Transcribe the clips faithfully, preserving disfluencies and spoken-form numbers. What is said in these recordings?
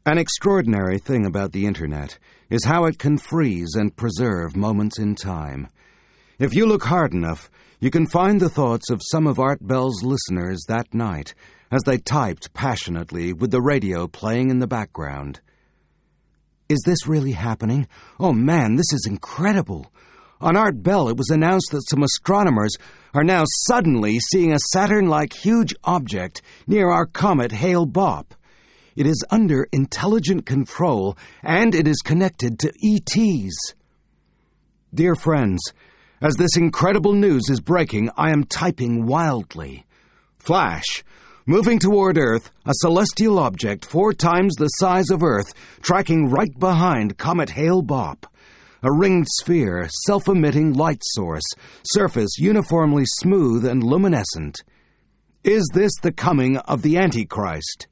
An extraordinary thing about the Internet is how it can freeze and preserve moments in time. If you look hard enough, you can find the thoughts of some of Art Bell's listeners that night as they typed passionately with the radio playing in the background. Is this really happening? Oh man, this is incredible. On Art Bell, it was announced that some astronomers are now suddenly seeing a Saturn-like huge object near our comet Hale-Bopp. It is under intelligent control, and it is connected to E Ts. Dear friends, as this incredible news is breaking, I am typing wildly. Flash! Moving toward Earth, a celestial object four times the size of Earth, tracking right behind comet Hale-Bopp. A ringed sphere, self-emitting light source, surface uniformly smooth and luminescent. Is this the coming of the Antichrist?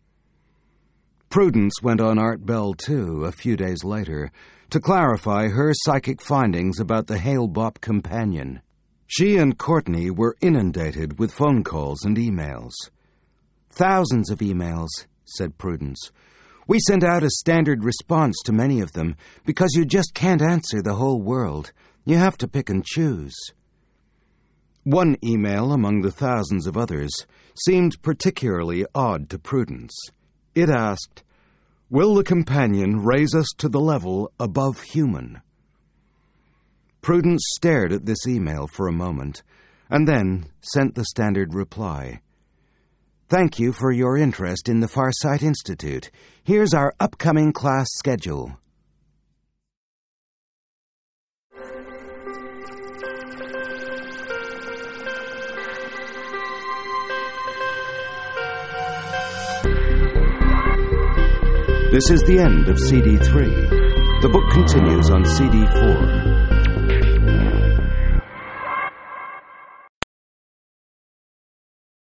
Prudence went on Art Bell, too, a few days later, to clarify her psychic findings about the Hale-Bopp companion. She and Courtney were inundated with phone calls and emails. Thousands of emails, said Prudence. We sent out a standard response to many of them because you just can't answer the whole world. You have to pick and choose. One email among the thousands of others seemed particularly odd to Prudence. It asked, "Will the companion raise us to the level above human?" Prudence stared at this email for a moment, and then sent the standard reply. Thank you for your interest in the Farsight Institute. Here's our upcoming class schedule. This is the end of C D three. The book continues on C D four.